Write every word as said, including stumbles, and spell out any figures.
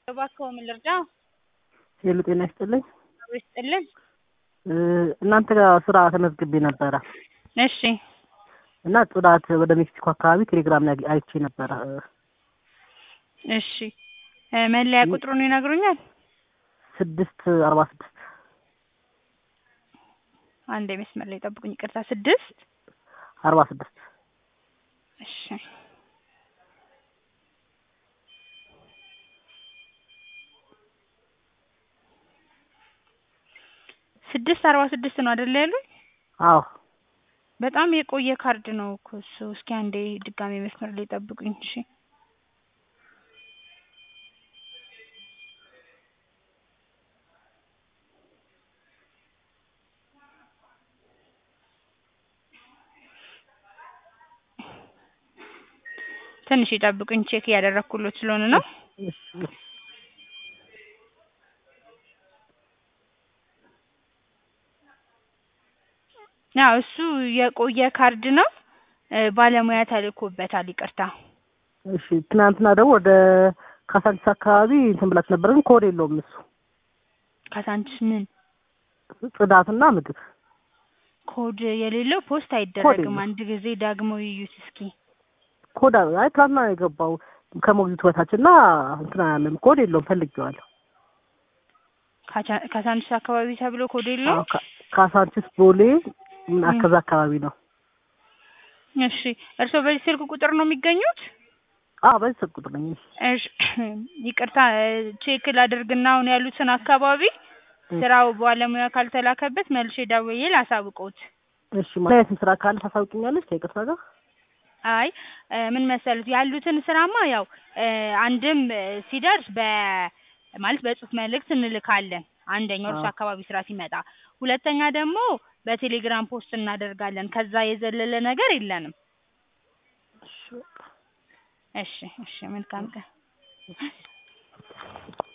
እባክዎ ምን ልርዳ? ሄሎ ጤና ይስጥልኝ። ይስጥልን። እናንተ ጋር ስራ ተመዝግቤ ነበረ እሺ እና ጽዳት ወደ ሜክሲኮ አካባቢ ቴሌግራም ላይ አይቼ ነበረ። እሺ መለያ ቁጥሩን ይነግሩኛል? ስድስት አርባ ስድስት አንዴ መስመር ላይ ጠብቁኝ። ይቅርታ ስድስት አርባ ስድስት እሺ ስድስት አርባ ስድስት ነው አይደል ያሉኝ? አዎ በጣም የቆየ ካርድ ነው እኮ እሱ። እስኪ አንዴ ድጋሜ መስመር ላይ ጠብቁኝ። እሺ ትንሽ ይጠብቁኝ፣ ቼክ እያደረኩሎት ስለሆነ ነው። ያው እሱ የቆየ ካርድ ነው፣ ባለሙያ ተልኮበታል። ይቅርታ። እሺ ትናንትና ደግሞ ወደ ካሳንቺስ አካባቢ እንትን ብላችሁ ነበር፣ ግን ኮድ የለውም እሱ። ካሳንቺስ ምን ጽዳትና ምግብ ኮድ የሌለው ፖስት አይደረግም። አንድ ጊዜ ዳግሞ ይዩት እስኪ። ኮድ አይ ትናንትና ነው የገባው ከሞግዚቱ በታችና እንትና ያለን ኮድ የለውም። ፈልጌዋለሁ። ካሳንቺስ አካባቢ ተብሎ ኮድ የለውም። ካሳንቺስ ቦሌ አከዛ አካባቢ ነው። እሺ እርስዎ በዚህ ስልክ ቁጥር ነው የሚገኙት? አዎ በዚህ ስልክ ቁጥር ነኝ። እሺ ይቅርታ ቼክ ላድርግና አሁን ያሉትን አካባቢ ስራው ባለሙያ ካልተላከበት መልሼ ደውዬ ላሳውቅዎት። እሺ ማለት ስራ ካለ ታሳውቂኛለሽ ከይቅርታ ጋር? አይ ምን መሰሉት ያሉትን ስራማ ያው አንድም ሲደርስ በ ማለት በጽሁፍ መልእክት እንልካለን። አንደኛው እርሱ አካባቢ ስራ ሲመጣ፣ ሁለተኛ ደግሞ በቴሌግራም ፖስት እናደርጋለን። ከዛ የዘለለ ነገር የለንም። እሺ እሺ መልካም ቀን።